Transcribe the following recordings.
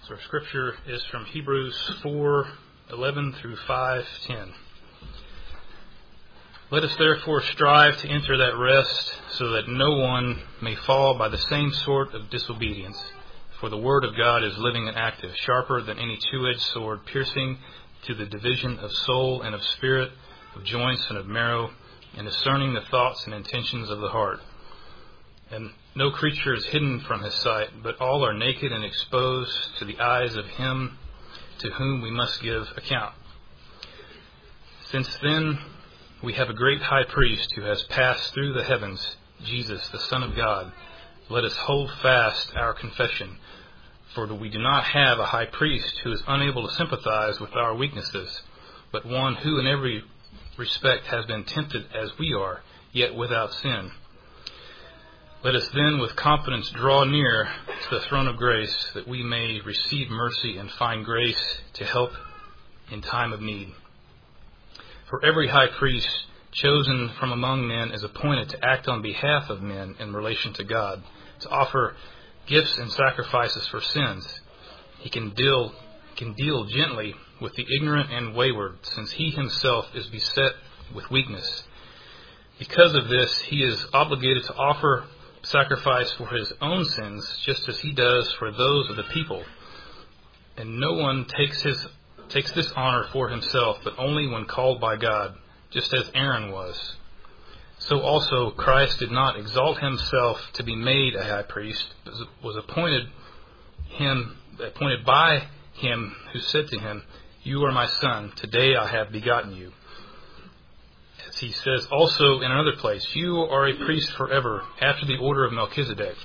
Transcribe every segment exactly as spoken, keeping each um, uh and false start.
So our scripture is from Hebrews four eleven through five ten. Let us therefore strive to enter that rest, so that no one may fall by the same sort of disobedience. For the word of God is living and active, sharper than any two-edged sword, piercing to the division of soul and of spirit, of joints and of marrow, and discerning the thoughts and intentions of the heart. And no creature is hidden from his sight, but all are naked and exposed to the eyes of him to whom we must give account. Since then we have a great high priest who has passed through the heavens, Jesus, the Son of God. Let us hold fast our confession, for we do not have a high priest who is unable to sympathize with our weaknesses, but one who in every respect has been tempted as we are, yet without sin. Let us then with confidence draw near to the throne of grace, that we may receive mercy and find grace to help in time of need. For every high priest chosen from among men is appointed to act on behalf of men in relation to God, to offer gifts and sacrifices for sins. He can deal, can deal gently with the ignorant and wayward, since he himself is beset with weakness. Because of this, he is obligated to offer sacrifice for his own sins, just as he does for those of the people. And no one takes his takes this honor for himself, but only when called by God, just as Aaron was. So also Christ did not exalt himself to be made a high priest, but was appointed him appointed by him who said to him, "You are my son, today I have begotten you." As he says also in another place, "You are a priest forever, after the order of Melchizedek."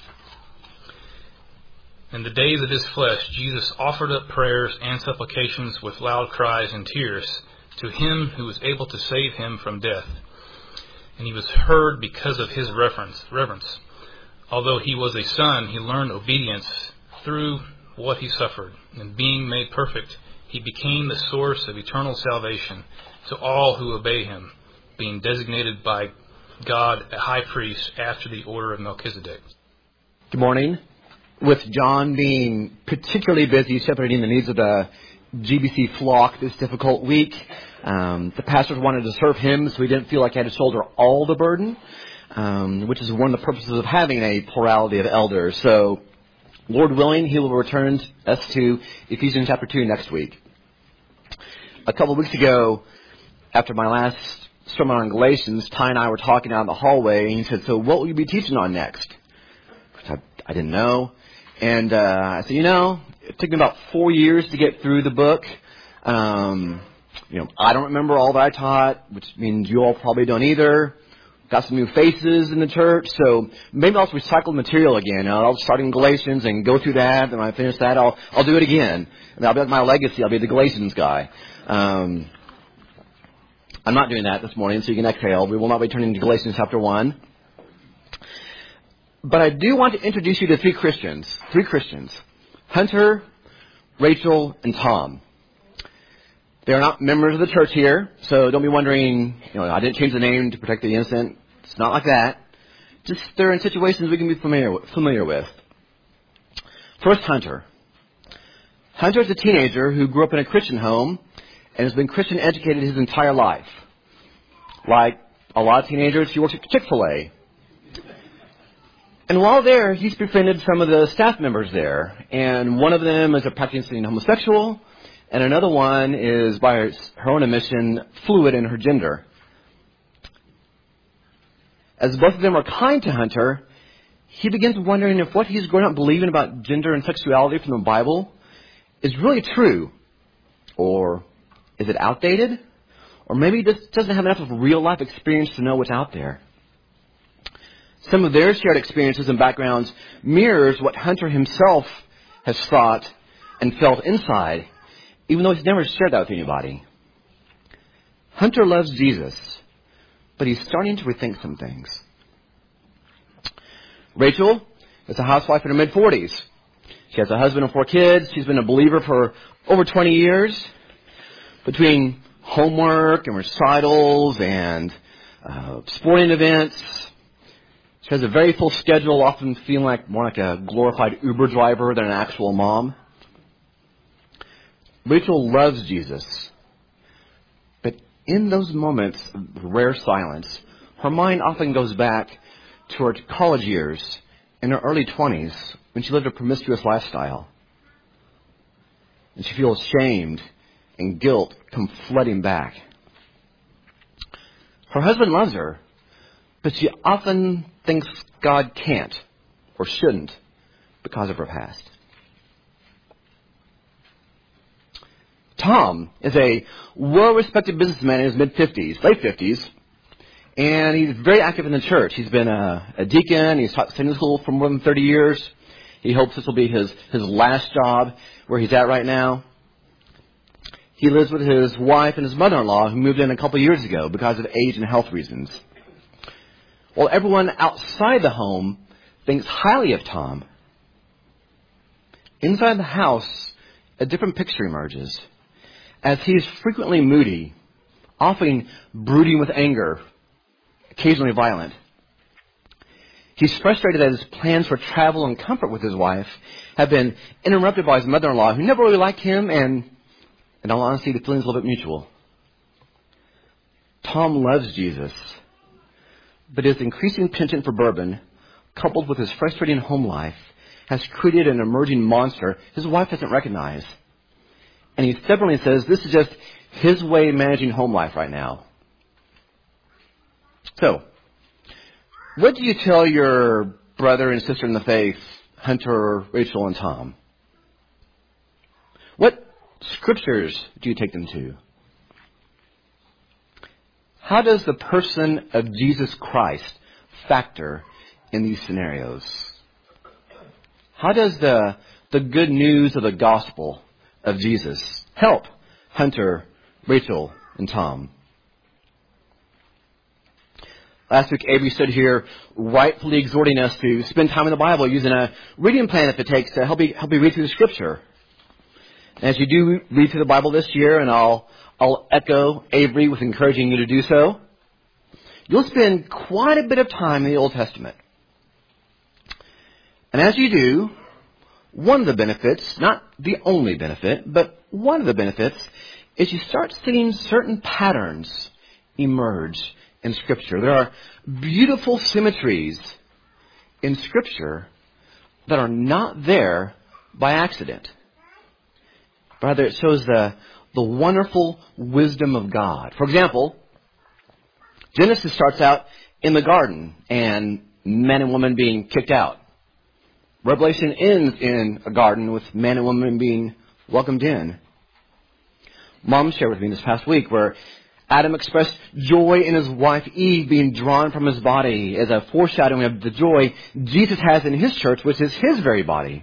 In the days of his flesh, Jesus offered up prayers and supplications with loud cries and tears to him who was able to save him from death. And he was heard because of his reverence. reverence. Although he was a son, he learned obedience through what he suffered. And being made perfect, he became the source of eternal salvation to all who obey him, being designated by God a high priest after the order of Melchizedek. Good morning. With John being particularly busy shepherding the needs of the G B C flock this difficult week, um, the pastors wanted to serve him so he didn't feel like he had to shoulder all the burden, um, which is one of the purposes of having a plurality of elders. So, Lord willing, he will return us to Ephesians chapter two next week. A couple of weeks ago, after my last sermon on Galatians, Ty and I were talking out in the hallway, and he said, "So what will you be teaching on next?" I, I didn't know. And uh, I said, you know, it took me about four years to get through the book. Um, you know, I don't remember all that I taught, which means you all probably don't either. Got some new faces in the church, so maybe I'll just recycle material again. I'll start in Galatians and go through that, and when I finish that, I'll I'll do it again. And that'll be like my legacy. I'll be the Galatians guy. Um, I'm not doing that this morning, so you can exhale. We will not be turning to Galatians chapter one. But I do want to introduce you to three Christians. Three Christians. Hunter, Rachel, and Tom. They are not members of the church here, so don't be wondering, you know, I didn't change the name to protect the innocent. It's not like that. Just they're in situations we can be familiar familiar with. First, Hunter. Hunter is a teenager who grew up in a Christian home and has been Christian educated his entire life. Like a lot of teenagers, he works at Chick-fil-A. And while there, he's befriended some of the staff members there. And one of them is a practicing homosexual, and another one is, by her, her own admission, fluid in her gender. As both of them are kind to Hunter, he begins wondering if what he's grown up believing about gender and sexuality from the Bible is really true. Or is it outdated? Or maybe he just doesn't have enough of real-life experience to know what's out there. Some of their shared experiences and backgrounds mirrors what Hunter himself has thought and felt inside, even though he's never shared that with anybody. Hunter loves Jesus, but he's starting to rethink some things. Rachel is a housewife in her mid-forties. She has a husband and four kids. She's been a believer for over twenty years. Between homework and recitals and uh, sporting events, she has a very full schedule, often feeling like more like a glorified Uber driver than an actual mom. Rachel loves Jesus. But in those moments of rare silence, her mind often goes back to her college years in her early twenties when she lived a promiscuous lifestyle. And she feels shamed and guilt come flooding back. Her husband loves her, but she often thinks God can't or shouldn't because of her past. Tom is a well-respected businessman in his mid-fifties, late fifties, and he's very active in the church. He's been a, a deacon. He's taught Sunday school for more than thirty years. He hopes this will be his, his last job where he's at right now. He lives with his wife and his mother-in-law who moved in a couple years ago because of age and health reasons. While everyone outside the home thinks highly of Tom, inside the house, a different picture emerges. As he is frequently moody, often brooding with anger, occasionally violent. He's frustrated that his plans for travel and comfort with his wife have been interrupted by his mother-in-law, who never really liked him, and in all honesty, the feeling's a little bit mutual. Tom loves Jesus, but his increasing penchant for bourbon, coupled with his frustrating home life, has created an emerging monster his wife doesn't recognize. And he stubbornly says this is just his way of managing home life right now. So, what do you tell your brother and sister in the faith, Hunter, Rachel, and Tom? What scriptures do you take them to? How does the person of Jesus Christ factor in these scenarios? How does the, the good news of the gospel of Jesus help Hunter, Rachel, and Tom? Last week, Avery stood here rightfully exhorting us to spend time in the Bible using a reading plan if it takes to help you, help you read through the Scripture. And as you do read through the Bible this year, and I'll, I'll echo Avery with encouraging you to do so, you'll spend quite a bit of time in the Old Testament. And as you do, one of the benefits, not the only benefit, but one of the benefits, is you start seeing certain patterns emerge in Scripture. There are beautiful symmetries in Scripture that are not there by accident. Rather, it shows the, the wonderful wisdom of God. For example, Genesis starts out in the garden and man and woman being kicked out. Revelation ends in a garden with man and woman being welcomed in. Mom shared with me this past week where Adam expressed joy in his wife Eve being drawn from his body as a foreshadowing of the joy Jesus has in his church, which is his very body.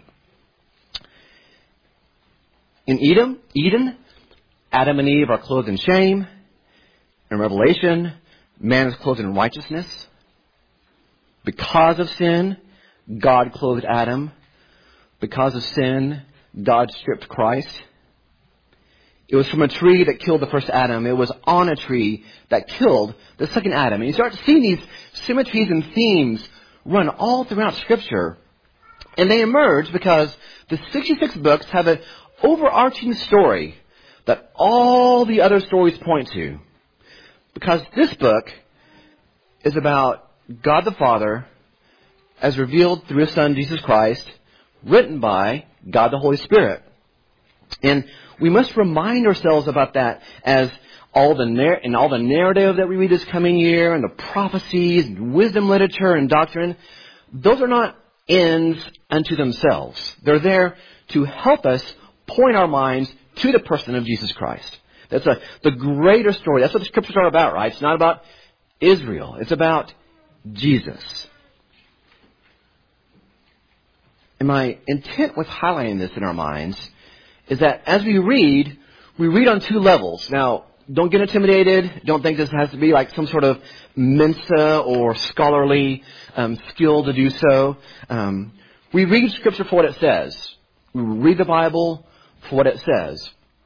In Eden, Eden, Adam and Eve are clothed in shame. In Revelation, man is clothed in righteousness. Because of sin, God clothed Adam. Because of sin, God stripped Christ. It was from a tree that killed the first Adam. It was on a tree that killed the second Adam. And you start seeing these symmetries and themes run all throughout Scripture. And they emerge because the sixty-six books have an overarching story that all the other stories point to. Because this book is about God the Father as revealed through His Son, Jesus Christ, written by God the Holy Spirit. And we must remind ourselves about that as all the nar- in all the narrative that we read this coming year and the prophecies and wisdom literature and doctrine, those are not ends unto themselves. They're there to help us point our minds to the person of Jesus Christ. That's a, the greater story. That's what the Scriptures are about, right? It's not about Israel. It's about Jesus. And my intent with highlighting this in our minds is that as we read, we read on two levels. Now, don't get intimidated. Don't think this has to be like some sort of Mensa or scholarly um, skill to do so. Um, we read Scripture for what it says. We read the Bible for what it says.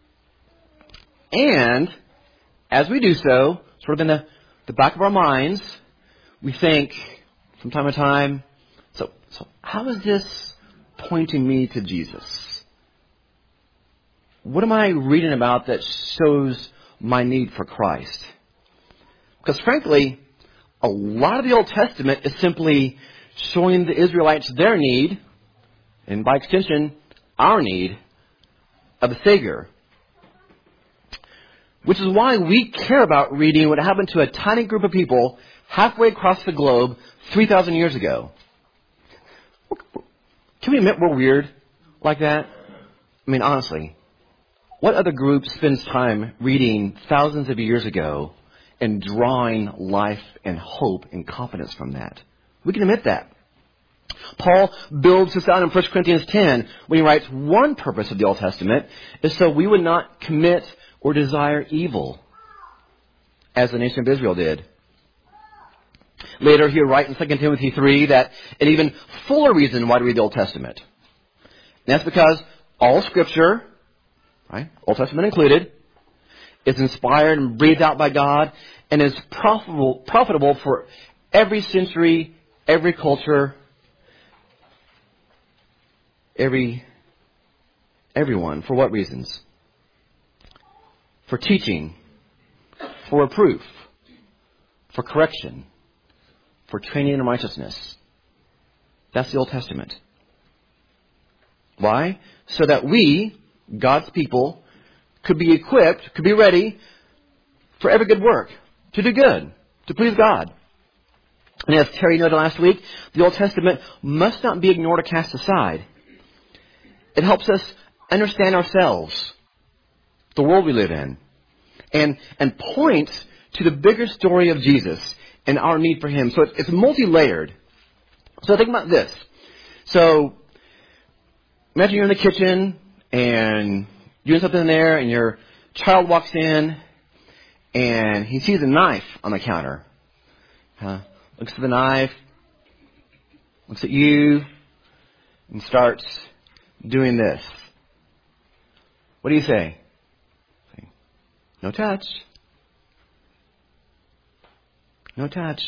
And as we do so, sort of in the, the back of our minds, we think from time to time, so, so how is this pointing me to Jesus? what am I reading about that shows my need for Christ? Because frankly, a lot of the Old Testament is simply showing the Israelites their need, and by extension, our need of a Savior. Which is why we care about reading what happened to a tiny group of people halfway across the globe three thousand years ago. Can we admit we're weird like that? I mean, honestly, what other group spends time reading thousands of years ago and drawing life and hope and confidence from that? We can admit that. Paul builds this out in First Corinthians ten when he writes, one purpose of the Old Testament is so we would not commit or desire evil as the nation of Israel did. Later, he'll write in Second Timothy three that an even fuller reason why to read the Old Testament. And that's because all Scripture, right, Old Testament included, is inspired and breathed out by God and is profitable, profitable for every century, every culture, every everyone. For what reasons? For teaching, for reproof, for correction, for training in righteousness. That's the Old Testament. Why? So that we, God's people, could be equipped, could be ready for every good work, to do good, to please God. And as Terry noted last week, the Old Testament must not be ignored or cast aside. It helps us understand ourselves, the world we live in, and and points to the bigger story of Jesus and our need for Him. So it's, it's multi-layered. So think about this. So imagine you're in the kitchen and you're doing something in there, and your child walks in and he sees a knife on the counter. Uh, looks at the knife, looks at you, and starts doing this. What do you say? No touch. No touch.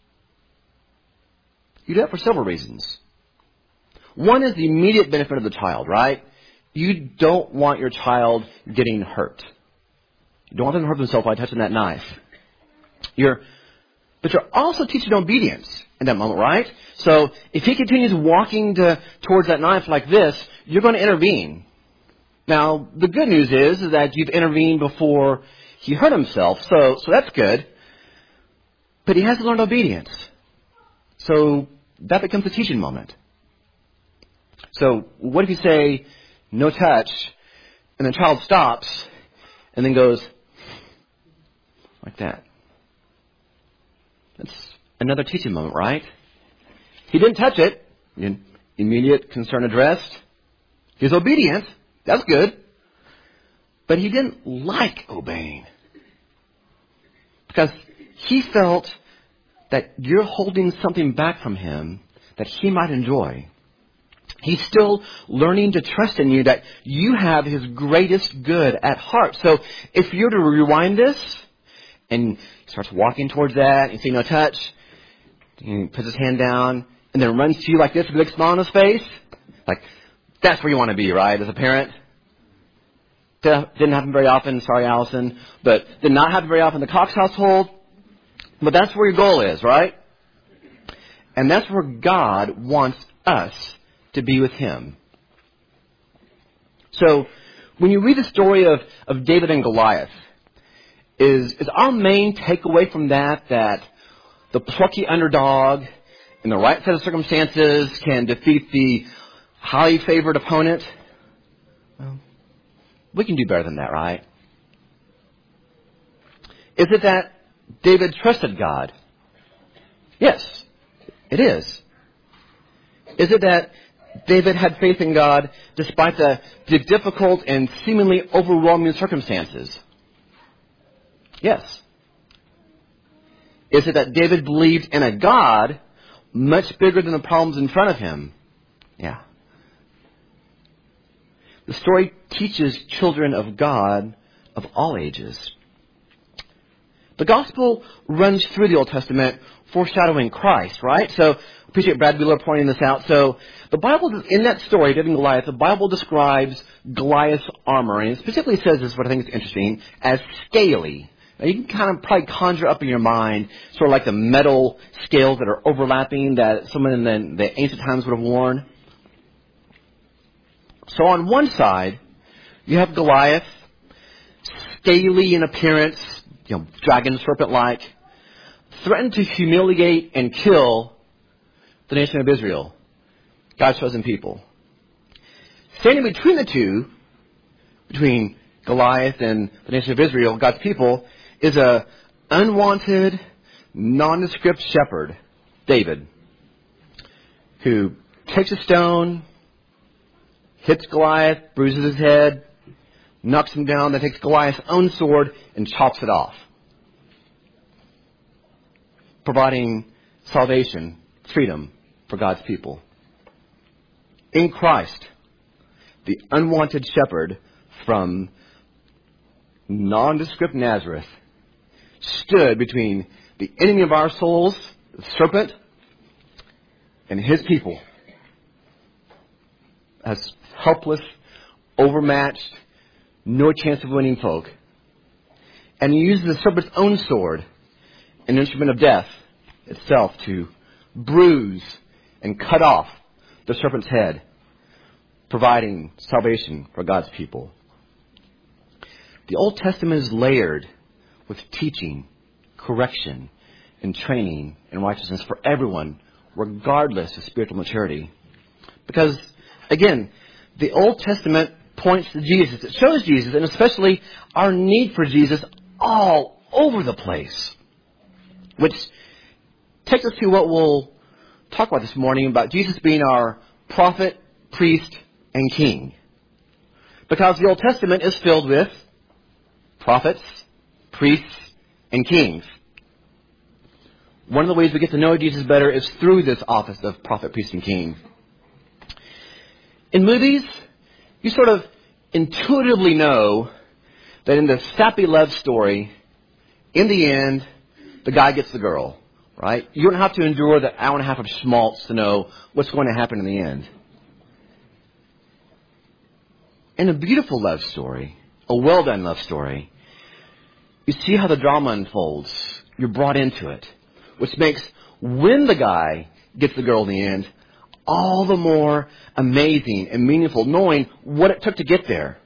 You do that for several reasons. One is the immediate benefit of the child, right? You don't want your child getting hurt. You don't want them to hurt themselves by touching that knife. You're, but you're also teaching obedience in that moment, right? So if he continues walking to, towards that knife like this, you're going to intervene. Now, the good news is, is that you've intervened before he hurt himself, so so that's good. But he hasn't learned obedience. So that becomes a teaching moment. So what if you say, no touch, and the child stops, and then goes like that? That's another teaching moment, right? He didn't touch it. Immediate concern addressed. He's obedient. That's good. But he didn't like obeying. Because he felt that you're holding something back from him that he might enjoy. He's still learning to trust in you, that you have his greatest good at heart. So if you're to rewind this, and he starts walking towards that, and you see no touch, he puts his hand down, and then runs to you like this with a big smile on his face, like, that's where you want to be, right, as a parent? Didn't happen very often, sorry, Allison, but did not happen very often in the Cox household. But that's where your goal is, right? And that's where God wants us to be with Him. So, when you read the story of, of David and Goliath, is, is our main takeaway from that that the plucky underdog in the right set of circumstances can defeat the highly favored opponent? Well, we can do better than that, right? Is it that David trusted God? Yes, it is. Is it that David had faith in God despite the, the difficult and seemingly overwhelming circumstances? Yes. Is it that David believed in a God much bigger than the problems in front of him? Yeah. The story teaches children of God of all ages. The gospel runs through the Old Testament foreshadowing Christ, right? So appreciate Brad Wheeler pointing this out. So the Bible, in that story, David and Goliath, the Bible describes Goliath's armor, and it specifically says this, what I think is interesting, as scaly. Now, you can kind of probably conjure up in your mind sort of like the metal scales that are overlapping that someone in the, the ancient times would have worn. So on one side, you have Goliath, scaly in appearance, you know, dragon, serpent-like, threatened to humiliate and kill the nation of Israel, God's chosen people. Standing between the two, between Goliath and the nation of Israel, God's people, is a unwanted, nondescript shepherd, David, who takes a stone, hits Goliath, bruises his head, knocks him down, then takes Goliath's own sword and chops it off, providing salvation, freedom for God's people. In Christ, the unwanted shepherd from nondescript Nazareth stood between the enemy of our souls, the serpent, and his people as helpless, overmatched, no chance of winning folk. And he uses the serpent's own sword, an instrument of death itself, to bruise and cut off the serpent's head, providing salvation for God's people. The Old Testament is layered with teaching, correction, and training in righteousness for everyone, regardless of spiritual maturity. Because, again, the Old Testament points to Jesus. It shows Jesus, and especially our need for Jesus, all over the place. Which takes us to what we'll talk about this morning, about Jesus being our prophet, priest, and king. Because the Old Testament is filled with prophets, priests, and kings. One of the ways we get to know Jesus better is through this office of prophet, priest, and king. In movies, you sort of intuitively know that in the sappy love story, in the end, the guy gets the girl, right? You don't have to endure the hour and a half of schmaltz to know what's going to happen in the end. In a beautiful love story, a well-done love story, you see how the drama unfolds. You're brought into it, which makes when the guy gets the girl in the end all the more amazing and meaningful, knowing what it took to get there.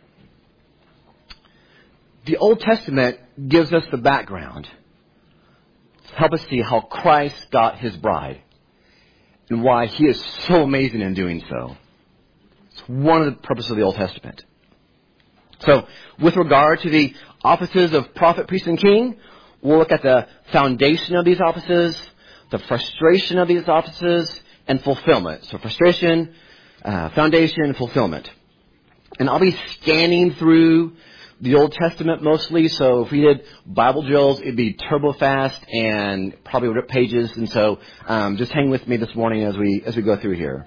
The Old Testament gives us the background to help us see how Christ got his bride and why he is so amazing in doing so. It's one of the purposes of the Old Testament. So, with regard to the offices of prophet, priest, and king, we'll look at the foundation of these offices, the frustration of these offices, and fulfillment. So frustration, uh, foundation, and fulfillment. And I'll be scanning through the Old Testament mostly. So if we did Bible drills, it'd be turbo fast and probably rip pages. And so um, just hang with me this morning as we as we go through here.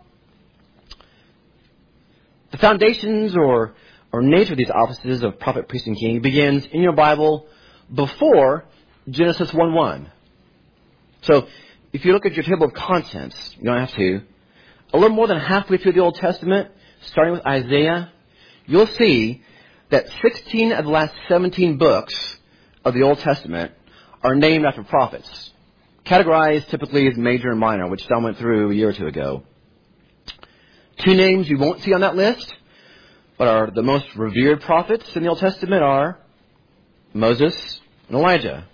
The foundations or or nature of these offices of prophet, priest, and king begins in your Bible before Genesis one one. So if you look at your table of contents, you don't have to, a little more than halfway through the Old Testament, starting with Isaiah, you'll see that sixteen of the last seventeen books of the Old Testament are named after prophets, categorized typically as major and minor, which Don went through a year or two ago. Two names you won't see on that list, but are the most revered prophets in the Old Testament, are Moses and Elijah.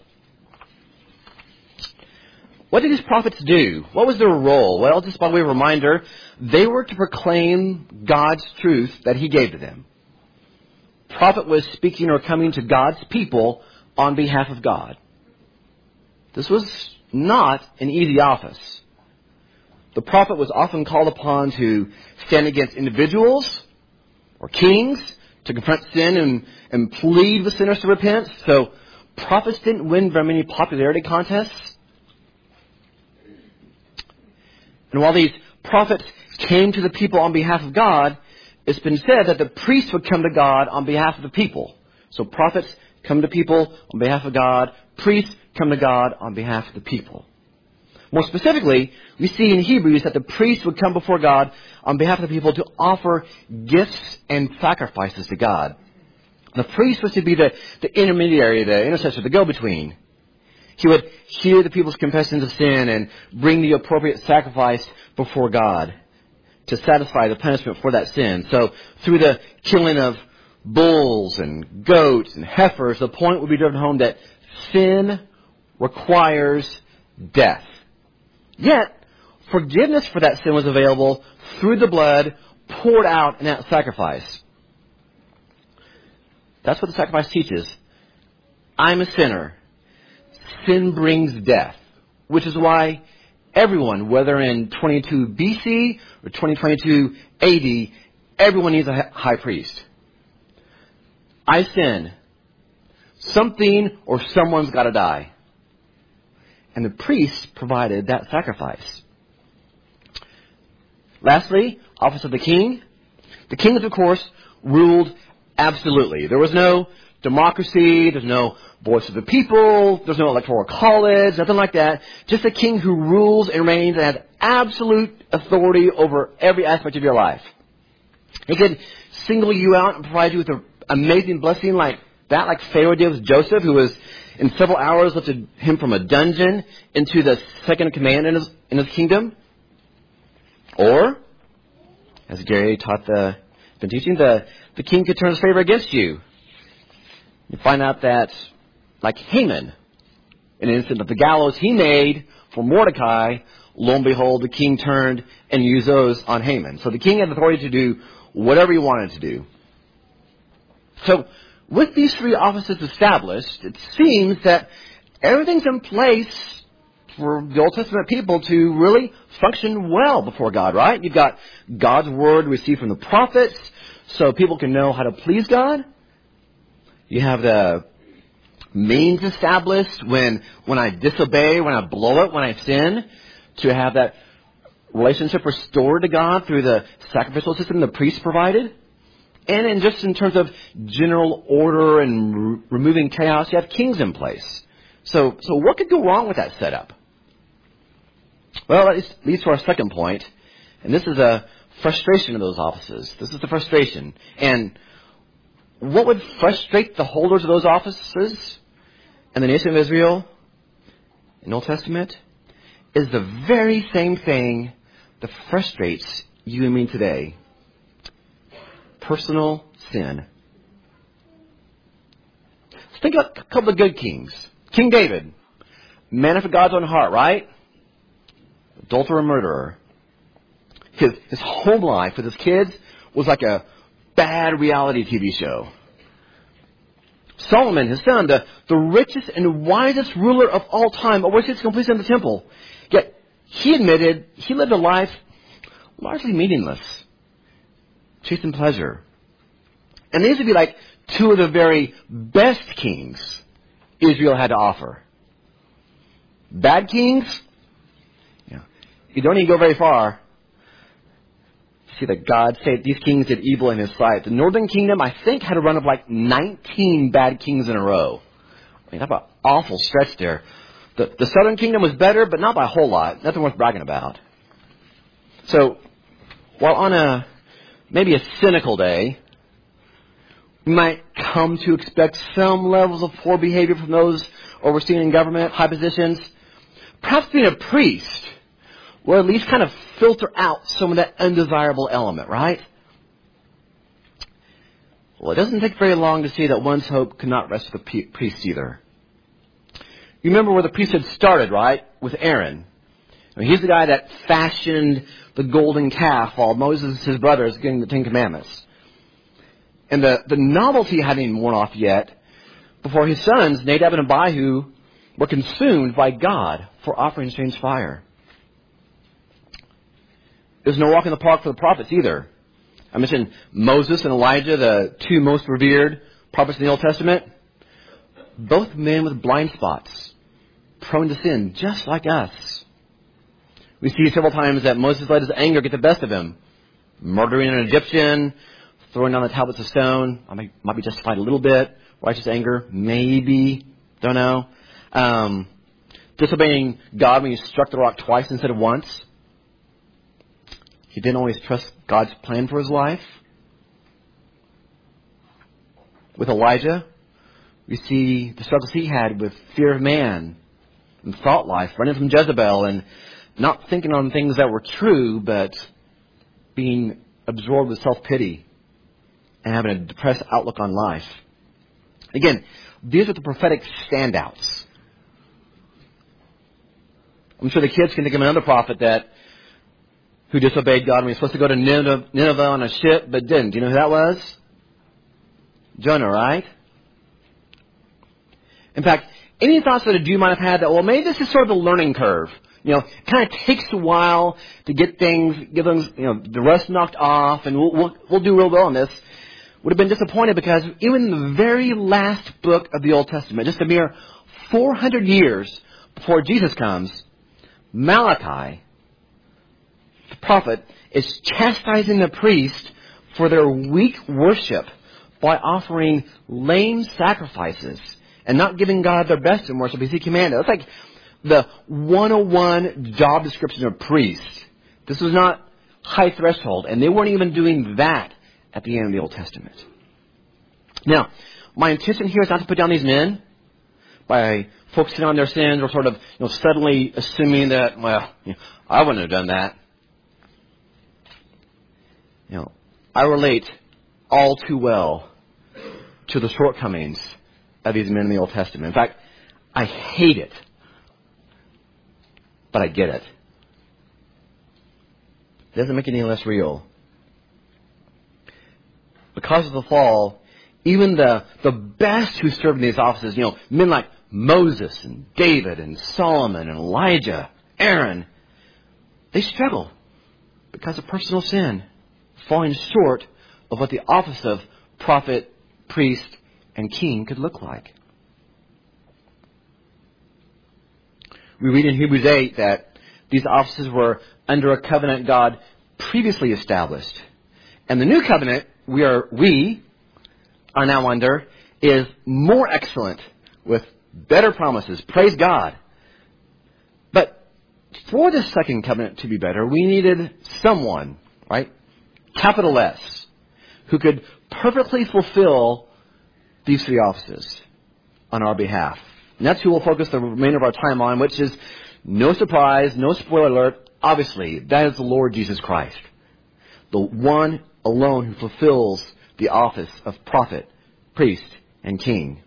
What did these prophets do? What was their role? Well, just by way of reminder, they were to proclaim God's truth that he gave to them. Prophet was speaking or coming to God's people on behalf of God. This was not an easy office. The prophet was often called upon to stand against individuals or kings, to confront sin and, and plead with sinners to repent. So prophets didn't win very many popularity contests. And while these prophets came to the people on behalf of God, it's been said that the priests would come to God on behalf of the people. So prophets come to people on behalf of God. Priests come to God on behalf of the people. More specifically, we see in Hebrews that the priest would come before God on behalf of the people to offer gifts and sacrifices to God. The priest was to be the, the intermediary, the intercessor, the go-between. He would hear the people's confessions of sin and bring the appropriate sacrifice before God to satisfy the punishment for that sin. So through the killing of bulls and goats and heifers, the point would be driven home that sin requires death. Yet, forgiveness for that sin was available through the blood poured out in that sacrifice. That's what the sacrifice teaches. I'm a sinner. Sin brings death, which is why everyone, whether in twenty-two B C or twenty twenty-two A D, everyone needs a high priest. I sin. Something or someone's got to die. And the priest provided that sacrifice. Lastly, office of the king. The kings, of course, ruled absolutely. There was no democracy. There's no voice of the people. There's no electoral college. Nothing like that. Just a king who rules and reigns and has absolute authority over every aspect of your life. He could single you out and provide you with an amazing blessing like that, like Pharaoh did with Joseph, who was in several hours lifted him from a dungeon into the second command in his, in his kingdom. Or, as Gary taught the, been teaching, the, the king could turn his favor against you. You find out that, like Haman, in an instance of the gallows he made for Mordecai, lo and behold, the king turned and used those on Haman. So the king had authority to do whatever he wanted to do. So, with these three offices established, it seems that everything's in place for the Old Testament people to really function well before God, right? You've got God's word received from the prophets, so people can know how to please God. You have the means established when, when I disobey, when I blow it, when I sin, to have that relationship restored to God through the sacrificial system the priest provided. And in just in terms of general order and re- removing chaos, you have kings in place. So, so what could go wrong with that setup? Well, that leads to our second point, and this is a frustration of those offices. This is the frustration. And what would frustrate the holders of those offices in the nation of Israel in the Old Testament is the very same thing that frustrates you and me today. Personal sin. Let's think about a couple of good kings. King David, man after God's own heart, right? Adulterer and murderer. His, his home life with his kids was like a bad reality T V show. Solomon, his son, the, the richest and wisest ruler of all time, oversees the completion of the temple. Yet, he admitted he lived a life largely meaningless. Chasing pleasure. And these would be like two of the very best kings Israel had to offer. Bad kings? Yeah. You don't need to go very far. See that God said these kings did evil in his sight. The northern kingdom, I think, had a run of like nineteen bad kings in a row. I mean, that's an awful stretch there. The, the southern kingdom was better, but not by a whole lot. Nothing worth bragging about. So, while on a maybe a cynical day, we might come to expect some levels of poor behavior from those overseeing in government, high positions. Perhaps being a priest will at least kind of filter out some of that undesirable element, right? Well, it doesn't take very long to see that one's hope cannot rest with the priest either. You remember where the priesthood started, right? With Aaron. I mean, he's the guy that fashioned the golden calf while Moses and his brothers were getting the Ten Commandments. And the, the novelty hadn't even worn off yet before his sons, Nadab and Abihu, were consumed by God for offering strange fire. There's no walk in the park for the prophets either. I mentioned Moses and Elijah, the two most revered prophets in the Old Testament. Both men with blind spots, prone to sin, just like us. We see several times that Moses let his anger get the best of him. Murdering an Egyptian, throwing down the tablets of stone. I mean, might be justified a little bit. Righteous anger, maybe. Don't know. Um, disobeying God when he struck the rock twice instead of once. He didn't always trust God's plan for his life. With Elijah, we see the struggles he had with fear of man and thought life, running from Jezebel and not thinking on things that were true, but being absorbed with self-pity and having a depressed outlook on life. Again, these are the prophetic standouts. I'm sure the kids can think of another prophet that who disobeyed God when he was supposed to go to Nineveh, Nineveh on a ship, but didn't. Do you know who that was? Jonah, right? In fact, any thoughts that a Jew might have had that, well, maybe this is sort of a learning curve. You know, it kind of takes a while to get things, get them, you know, the rust knocked off, and we'll, we'll, we'll do real well on this. Would have been disappointed because even in the very last book of the Old Testament, just a mere four hundred years before Jesus comes, Malachi, the prophet, is chastising the priest for their weak worship by offering lame sacrifices and not giving God their best in worship as he commanded. It's like the one oh one job description of priest. This was not high threshold, and they weren't even doing that at the end of the Old Testament. Now, my intention here is not to put down these men by focusing on their sins or sort of, you know, suddenly assuming that, well, you know, I wouldn't have done that. You know, I relate all too well to the shortcomings of these men in the Old Testament. In fact, I hate it, but I get it. It doesn't make it any less real. Because of the fall, even the, the best who served in these offices, you know, men like Moses and David and Solomon and Elijah, Aaron, they struggle because of personal sin, falling short of what the office of prophet, priest, and king could look like. We read in Hebrews eight that these offices were under a covenant God previously established. And the new covenant we are we are now under is more excellent with better promises. Praise God. But for the second covenant to be better, we needed someone, right? Capital S, who could perfectly fulfill these three offices on our behalf. And that's who we'll focus the remainder of our time on, which is, no surprise, no spoiler alert, obviously, that is the Lord Jesus Christ. The one alone who fulfills the office of prophet, priest, and king.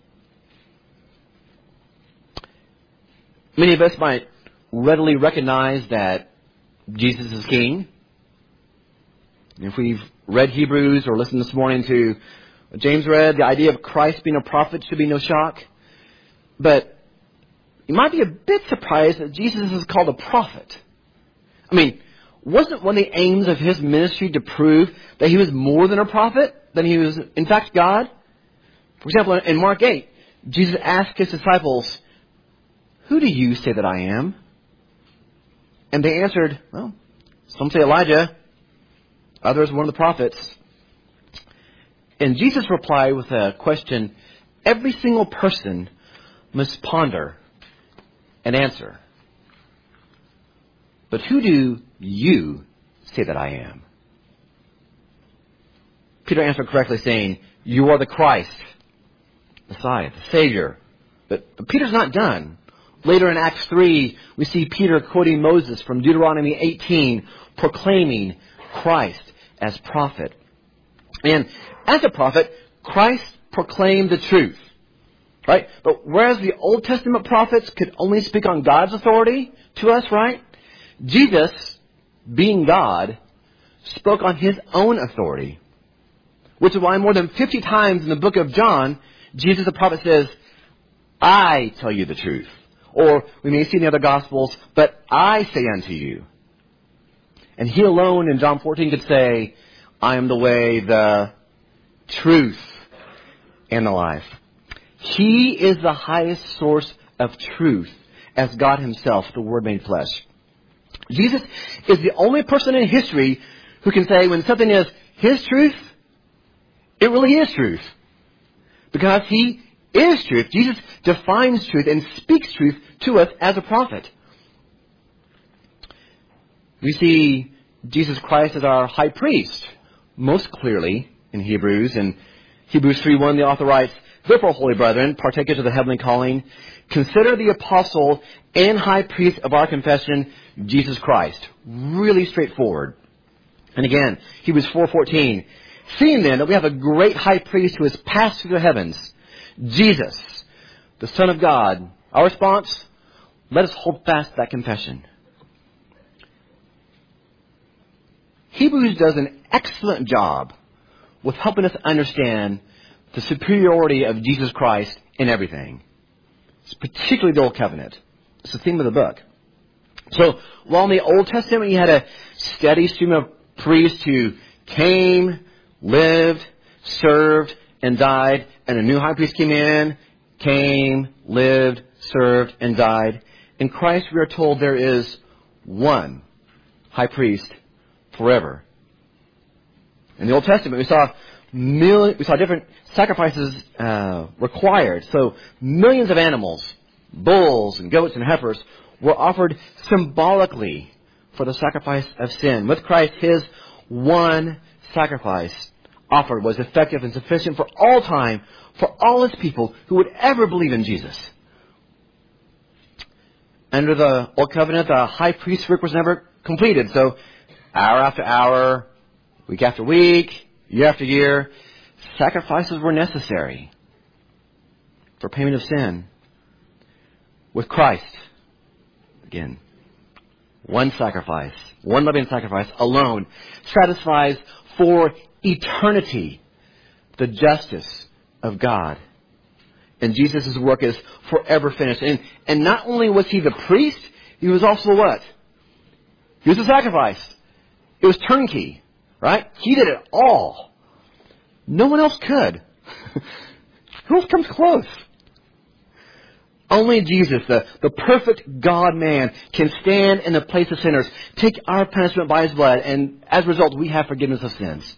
Many of us might readily recognize that Jesus is king. If we've read Hebrews or listened this morning to what James read, the idea of Christ being a prophet should be no shock. But you might be a bit surprised that Jesus is called a prophet. I mean, wasn't one of the aims of his ministry to prove that he was more than a prophet, than he was, in fact, God? For example, in Mark eight, Jesus asked his disciples, "Who do you say that I am?" And they answered, "Well, some say Elijah, others one of the prophets." And Jesus replied with a question every single person must ponder and answer. "But who do you say that I am?" Peter answered correctly, saying, "You are the Christ, Messiah, the Savior." But, but Peter's not done. Later in Acts three, we see Peter quoting Moses from Deuteronomy eighteen, proclaiming Christ as prophet. And as a prophet, Christ proclaimed the truth. Right? But whereas the Old Testament prophets could only speak on God's authority to us, right? Jesus, being God, spoke on his own authority. Which is why more than fifty times in the book of John, Jesus the prophet says, "I tell you the truth." Or we may see in the other Gospels, "But I say unto you." And he alone in John fourteen could say, "I am the way, the truth, and the life." He is the highest source of truth as God himself, the Word made flesh. Jesus is the only person in history who can say when something is his truth, it really is truth. Because he is truth. Jesus defines truth and speaks truth to us as a prophet. We see Jesus Christ as our high priest most clearly in Hebrews. In Hebrews three one, the author writes, "Therefore, holy brethren, partakers of the heavenly calling, consider the apostle and high priest of our confession, Jesus Christ." Really straightforward. And again, Hebrews four fourteen, "Seeing then that we have a great high priest who has passed through the heavens, Jesus, the Son of God." Our response? Let us hold fast that confession. Hebrews does an excellent job with helping us understand the superiority of Jesus Christ in everything. It's particularly the Old Covenant. It's the theme of the book. So, while in the Old Testament you had a steady stream of priests who came, lived, served, and died, and a new high priest came in, came, lived, served, and died. In Christ we are told there is one high priest forever. In the Old Testament we saw Million, we saw different sacrifices uh, required. So millions of animals, bulls and goats and heifers, were offered symbolically for the sacrifice of sin. With Christ, His one sacrifice offered was effective and sufficient for all time, for all His people who would ever believe in Jesus. Under the Old Covenant, the high priest's work was never completed. So hour after hour, week after week, year after year, sacrifices were necessary for payment of sin. With Christ, again, one sacrifice, one living sacrifice alone satisfies for eternity the justice of God. And Jesus' work is forever finished. And, and not only was He the priest, He was also what? He was the sacrifice. It was turnkey. Right? He did it all. No one else could. Who else comes close? Only Jesus, the, the perfect God-man, can stand in the place of sinners, take our punishment by His blood, and as a result, we have forgiveness of sins.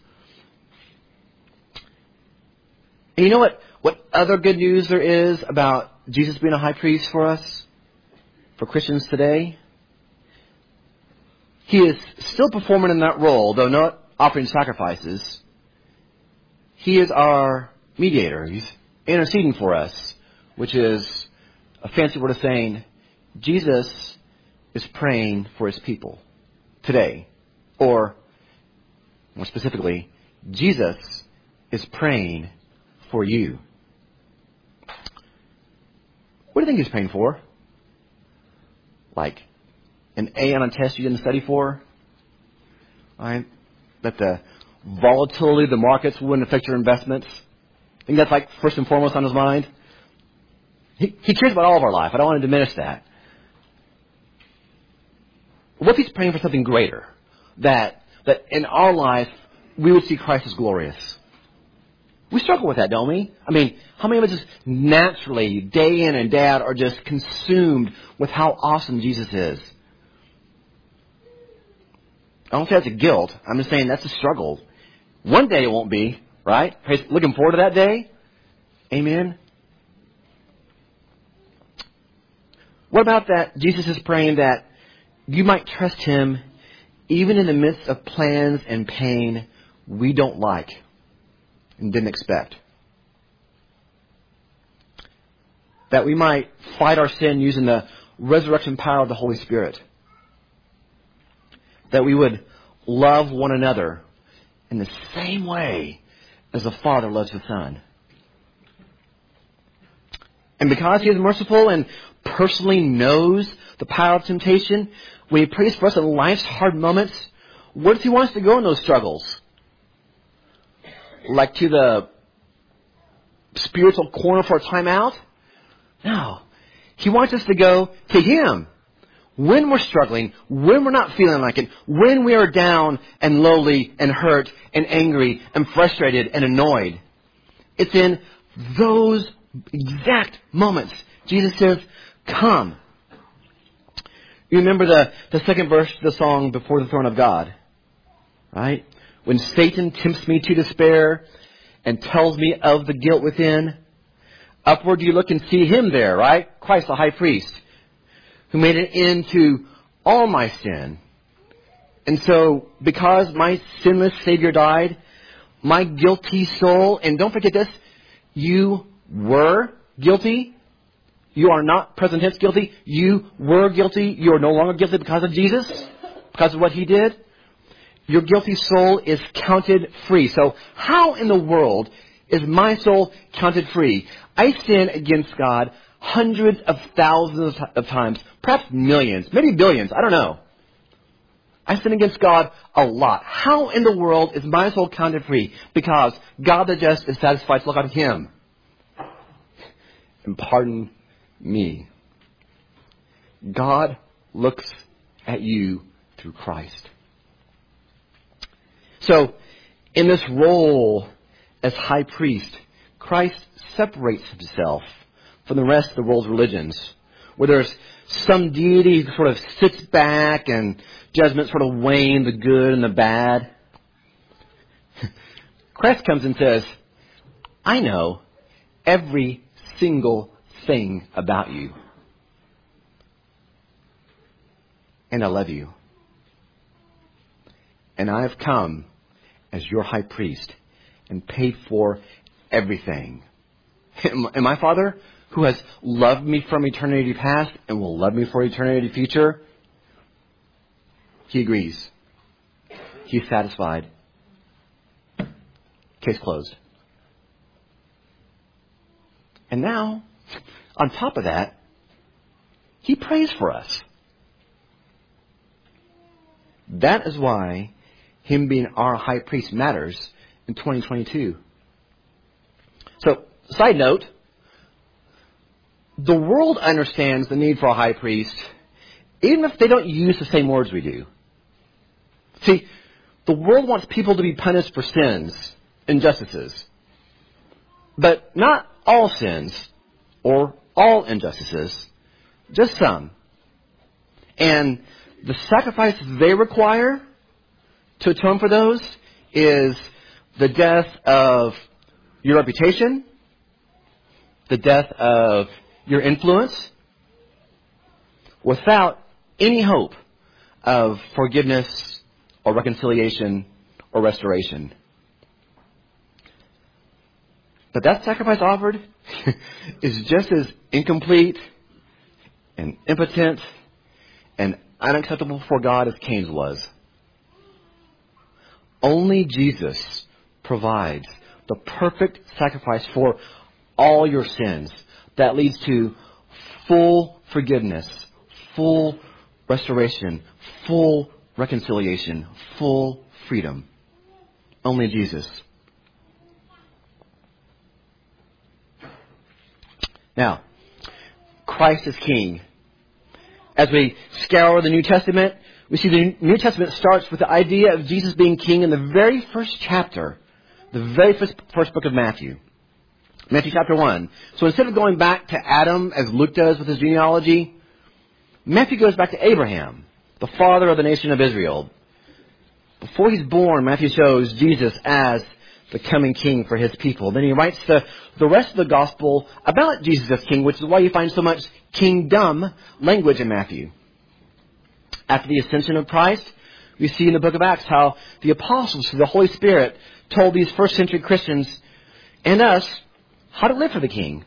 And you know what, what other good news there is about Jesus being a high priest for us, for Christians today? He is still performing in that role, though not offering sacrifices. He is our mediator. He's interceding for us, which is a fancy word of saying Jesus is praying for His people today. Or, more specifically, Jesus is praying for you. What do you think He's praying for? Like an A on a test you didn't study for? Right? That the volatility of the markets wouldn't affect your investments. I think that's like first and foremost on His mind. He, he cares about all of our life. I don't want to diminish that. What if He's praying for something greater? That, that in our life, we would see Christ as glorious. We struggle with that, don't we? I mean, how many of us just naturally, day in and day out, are just consumed with how awesome Jesus is? I don't say that's a guilt. I'm just saying that's a struggle. One day it won't be, right? Hey, looking forward to that day? Amen? What about that Jesus is praying that you might trust Him even in the midst of plans and pain we don't like and didn't expect? That we might fight our sin using the resurrection power of the Holy Spirit. That we would love one another in the same way as the Father loves the Son. And because He is merciful and personally knows the power of temptation, when He prays for us in life's hard moments, where does He want us to go in those struggles? Like to the spiritual corner for a time out? No. He wants us to go to Him. When we're struggling, when we're not feeling like it, when we are down and lowly and hurt and angry and frustrated and annoyed. It's in those exact moments Jesus says, come. You remember the, the second verse of the song, Before the Throne of God, right? When Satan tempts me to despair and tells me of the guilt within, Upward you look and see him there, right? Christ the high priest, who made an end to all my sin. And so, because my sinless Savior died, my guilty soul, and don't forget this, you were guilty. You are not present tense guilty. You were guilty. You are no longer guilty because of Jesus, because of what he did. Your guilty soul is counted free. So how in the world is my soul counted free? I sin against God hundreds of thousands of times, perhaps millions, maybe billions, I don't know. I sin against God a lot. How in the world is my soul counted free? Because God the just is satisfied to look on him and pardon me. God looks at you through Christ. So, in this role as high priest, Christ separates himself from the rest of the world's religions, where there's some deity who sort of sits back and judgment sort of weighing the good and the bad. Christ comes and says, I know every single thing about you. And I love you. And I have come as your high priest and paid for everything. And my Father, who has loved me from eternity past and will love me for eternity future, he agrees. He's satisfied. Case closed. And now, on top of that, he prays for us. That is why him being our high priest matters in twenty twenty-two. So, side note, the world understands the need for a high priest, even if they don't use the same words we do. See, the world wants people to be punished for sins, injustices. But not all sins, or all injustices, just some. And the sacrifice they require to atone for those is the death of your reputation, the death of your influence, without any hope of forgiveness or reconciliation or restoration. But that sacrifice offered is just as incomplete and impotent and unacceptable before God as Cain's was. Only Jesus provides the perfect sacrifice for all your sins that leads to full forgiveness, full restoration, full reconciliation, full freedom. Only Jesus. Now, Christ is King. As we scour the New Testament, we see the New Testament starts with the idea of Jesus being King in the very first chapter, the very first, first book of Matthew. Matthew chapter one. So instead of going back to Adam, as Luke does with his genealogy, Matthew goes back to Abraham, the father of the nation of Israel. Before he's born, Matthew shows Jesus as the coming king for his people. Then he writes the, the rest of the gospel about Jesus as king, which is why you find so much kingdom language in Matthew. After the ascension of Christ, we see in the book of Acts how the apostles, through the Holy Spirit, told these first century Christians and us how to live for the King.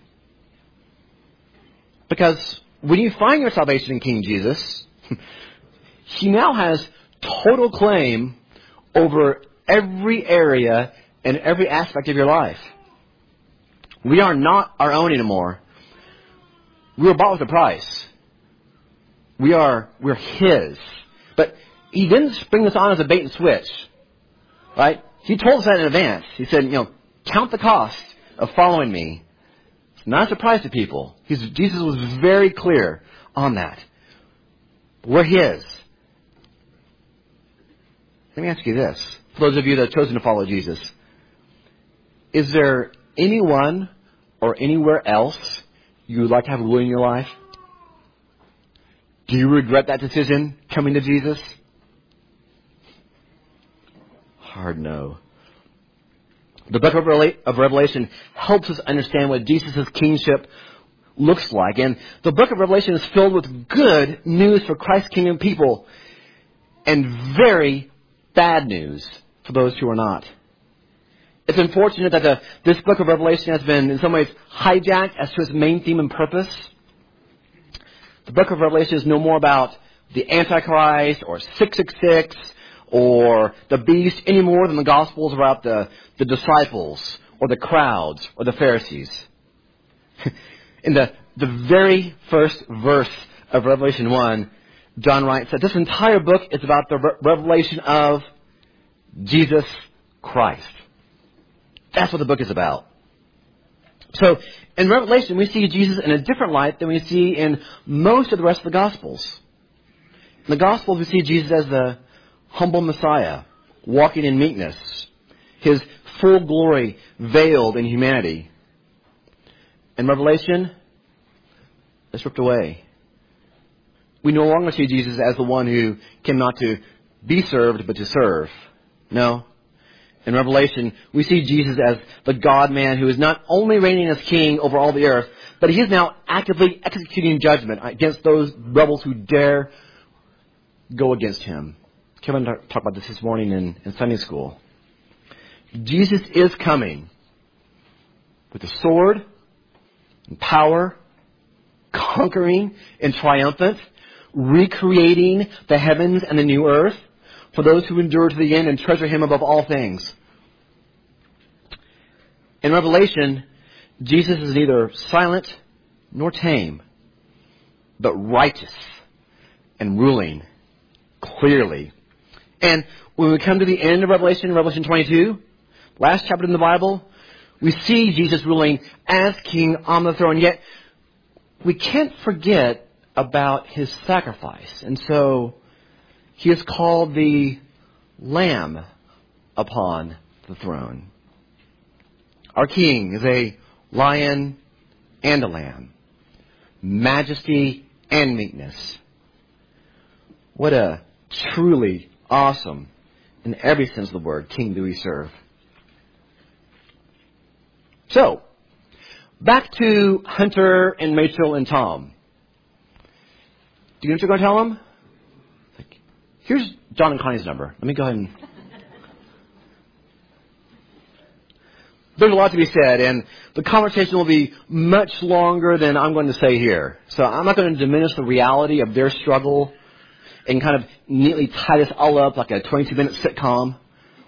Because when you find your salvation in King Jesus, he now has total claim over every area and every aspect of your life. We are not our own anymore. We were bought with a price. We are, we're his. But he didn't spring this on as a bait and switch. Right? He told us that in advance. He said, you know, count the cost of following me. It's not a surprise to people. He's, Jesus was very clear on that. We're his. Let me ask you this. For those of you that have chosen to follow Jesus, is there anyone or anywhere else you would like to have rule in your life? Do you regret that decision coming to Jesus? Hard no. The book of Revela- of Revelation helps us understand what Jesus' kingship looks like. And the book of Revelation is filled with good news for Christ's kingdom people and very bad news for those who are not. It's unfortunate that the, this book of Revelation has been in some ways hijacked as to its main theme and purpose. The book of Revelation is no more about the Antichrist or six six six or the beast any more than the Gospels are about the, the disciples or the crowds or the Pharisees. In the, the very first verse of Revelation one, John writes that this entire book is about the re- revelation of Jesus Christ. That's what the book is about. So, in Revelation, we see Jesus in a different light than we see in most of the rest of the Gospels. In the Gospels, we see Jesus as the humble Messiah, walking in meekness, His full glory veiled in humanity. In Revelation, it's ripped away. We no longer see Jesus as the one who came not to be served, but to serve. No. In Revelation, we see Jesus as the God-man who is not only reigning as king over all the earth, but He is now actively executing judgment against those rebels who dare go against Him. Kevin talked about this this morning in, in Sunday school. Jesus is coming with a sword and power, conquering and triumphant, recreating the heavens and the new earth for those who endure to the end and treasure Him above all things. In Revelation, Jesus is neither silent nor tame, but righteous and ruling clearly. And when we come to the end of Revelation, Revelation twenty-two, last chapter in the Bible, we see Jesus ruling as king on the throne. Yet, we can't forget about His sacrifice. And so, He is called the Lamb upon the throne. Our King is a lion and a lamb. Majesty and meekness. What a truly awesome, in every sense of the word, King do we serve. So, back to Hunter and Rachel and Tom. Do you know what you're going to tell them? Here's John and Connie's number. Let me go ahead and... There's a lot to be said, and the conversation will be much longer than I'm going to say here. So I'm not going to diminish the reality of their struggle and kind of neatly tie this all up like a twenty-two minute sitcom.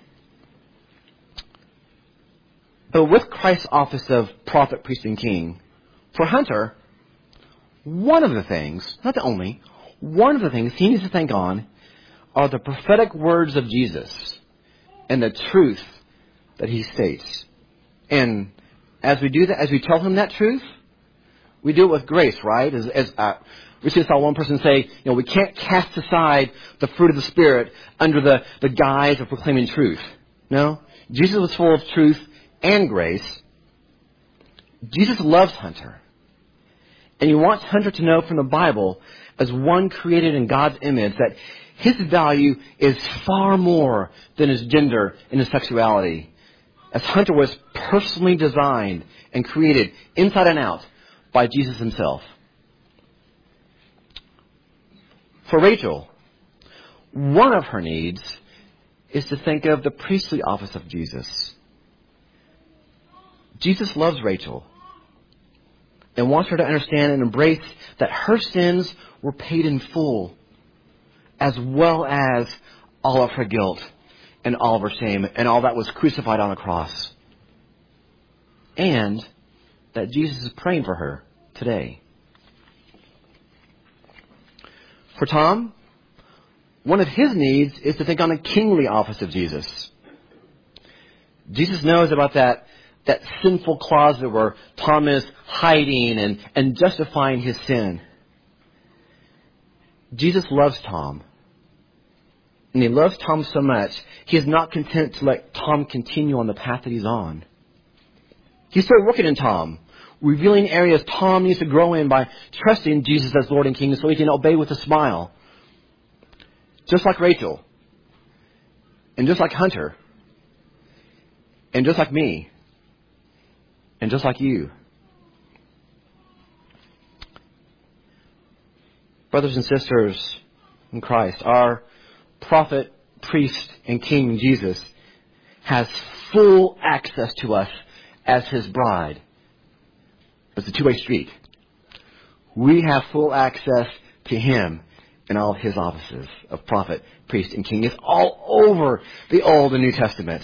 But with Christ's office of prophet, priest, and king, for Hunter, one of the things, not the only, one of the things he needs to think on are the prophetic words of Jesus and the truth that He states. And as we do that, as we tell him that truth, we do it with grace, right? As, as uh, we just saw one person say, you know, we can't cast aside the fruit of the Spirit under the, the guise of proclaiming truth. No? Jesus was full of truth and grace. Jesus loves Hunter. And He wants Hunter to know from the Bible, as one created in God's image, that his value is far more than his gender and his sexuality. As Hunter was personally designed and created inside and out by Jesus Himself. For Rachel, one of her needs is to think of the priestly office of Jesus. Jesus loves Rachel and wants her to understand and embrace that her sins were paid in full, as well as all of her guilt and all of her shame and all that was crucified on the cross. And that Jesus is praying for her today. For Tom, one of his needs is to think on the kingly office of Jesus. Jesus knows about that, that sinful closet where Tom is hiding and, and justifying his sin. Jesus loves Tom. And He loves Tom so much, He is not content to let Tom continue on the path that he's on. He started working in Tom, revealing areas Tom needs to grow in by trusting Jesus as Lord and King so he can obey with a smile. Just like Rachel, and just like Hunter, And just like me. And just like you. Brothers and sisters in Christ, our prophet, priest, and king Jesus has full access to us as his bride. It's a two-way street. We have full access to him in all his offices of prophet, priest, and king. It's all over the Old and New Testament.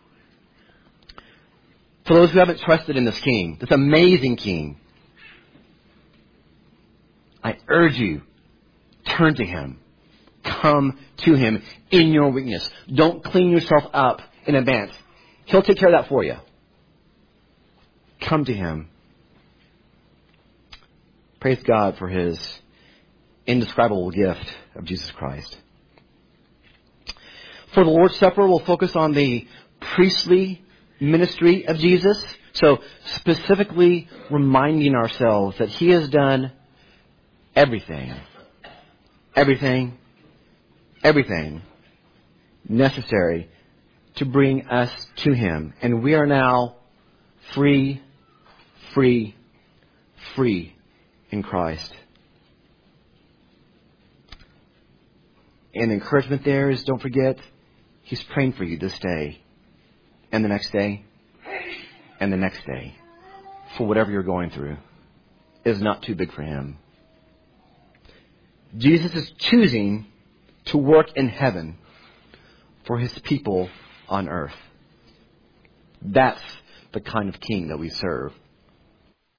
For those who haven't trusted in this king, this amazing king, I urge you, turn to him. Come to him in your weakness. Don't clean yourself up in advance. He'll take care of that for you. Come to him. Praise God for his indescribable gift of Jesus Christ. For the Lord's Supper, we'll focus on the priestly ministry of Jesus. So specifically reminding ourselves that he has done everything, everything, everything necessary to bring us to him. And we are now free, free, free in Christ. And the encouragement there is, don't forget, he's praying for you this day, and the next day, and the next day. For whatever you're going through is not too big for him. Jesus is choosing to work in heaven for his people on earth. That's the kind of king that we serve.